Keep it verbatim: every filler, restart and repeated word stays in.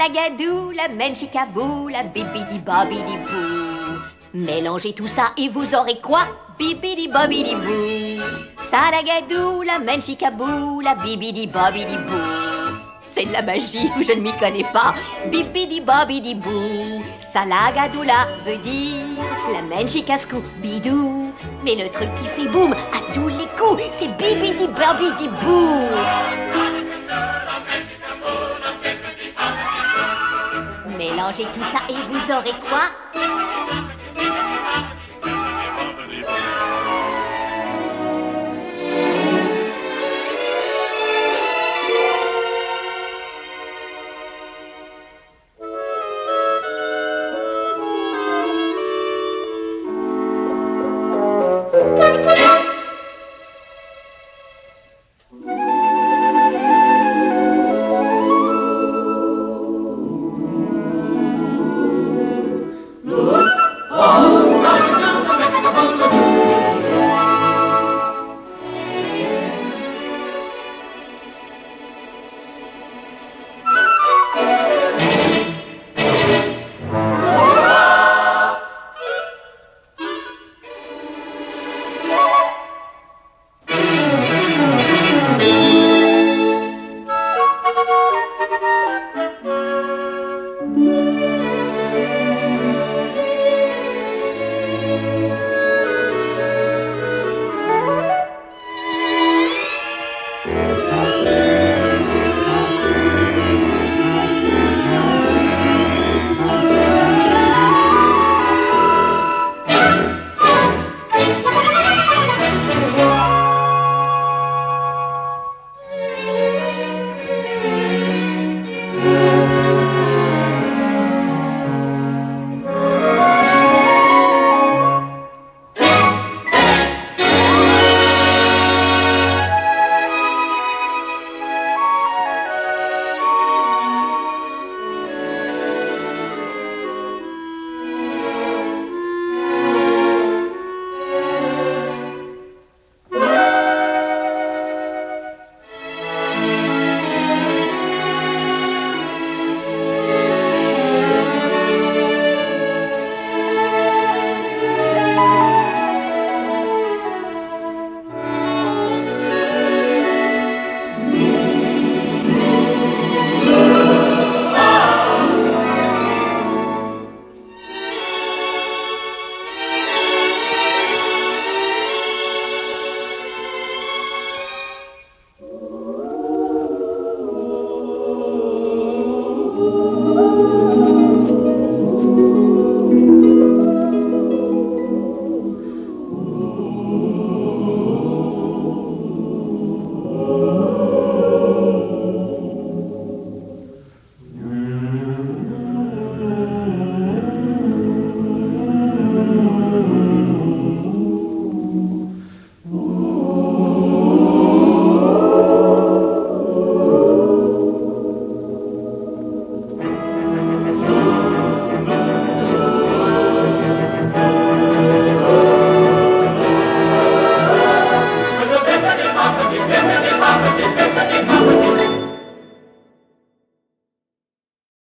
Salagadou, la menchikabou, la bibidi bobidi bou. Mélangez tout ça et vous aurez quoi? Bibidi bobidi bou. Salagadou, la menchikabou, la bibidi bobidi bou. C'est de la magie ou je ne m'y connais pas. Bibidi bobidi bou. Salagadoula veut dire la menchikaskou bidou. Mais le truc qui fait boum à tous les coups, c'est bibidi bobidi bou. Mélangez tout ça et vous aurez quoi?